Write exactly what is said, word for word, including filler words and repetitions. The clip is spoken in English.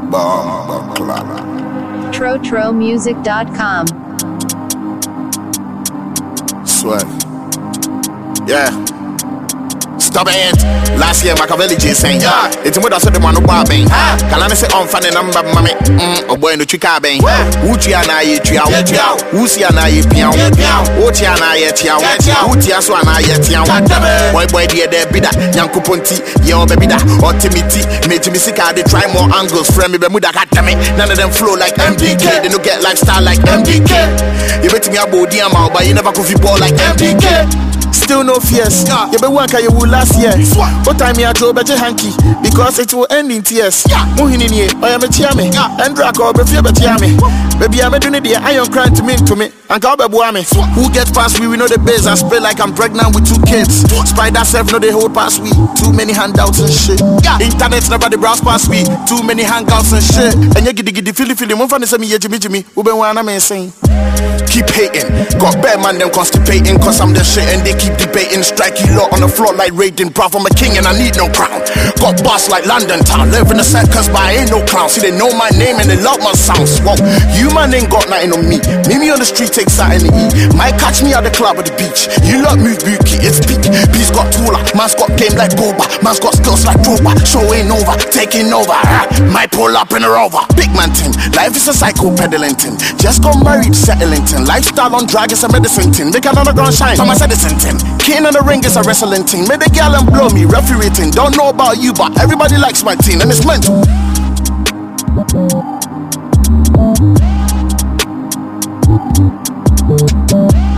Bomb Club. Trotro Music dot com. Sweat. Yeah. Stop it. Last year, Machiavelli J saying, yeah, it's a mother said the man who bought me. Can I say on fan and number, mammy? Mm, a boy in the chica bang. Utiana, ye trial, Usiana, ye piao, Otiana, ye tiao, Utiaswana, ye tiao. Boy, boy, dear, there be that Yanko Ponti, yo, baby, that or Timothy, made to me sick. They try more angles, friend me, Bermuda, me. None of them flow like M D K, they don't get lifestyle like M D K. You bet me a body, but you never could ball like M D K. Still no fears. You be one you will last year. What time you to better hanky because it will end in tears. Muhinini, I am a tiame. And Draco, be fear betiame. Baby, I'm a doing the iron crying to me to me. And Kababuame. Who gets past we? We know the base. I spray like I'm pregnant with two kids. Spider self know they hold past we. Too many handouts and shit. Internet's never the browse past we. Too many hangouts and shit. And you get the feeling feeling. One fan is me, Jimmy Jimmy. Ube one I'm saying. Keep hating. Got bear man them constipating. Cause I'm the shit and they keep debating. Strike you lot on the floor like raiding. Bruv, I'm a king and I need no crown. Got boss like London town. Live in the circus but I ain't no clown. See they know my name and they love my sounds. Whoa, you man ain't got nothing on me. Meet me on the street, take something to eat. Might catch me at the club or the beach. You lot move bookie, it's peak. Beast got taller, man's got game like Boba. Man's got skills like Drogba. Show ain't over, taking over. Ah, might pull up in a rover. Big man thing, life is a cycle peddling thing. Just got married, settling thing. Lifestyle on drag is a medicine thing. Make another ground shine, I'm a citizen thing. King in the ring is a wrestling thing. Made the gal and blow me, referee thing. Don't know about you, but everybody likes my team, and it's meant to. Thank you.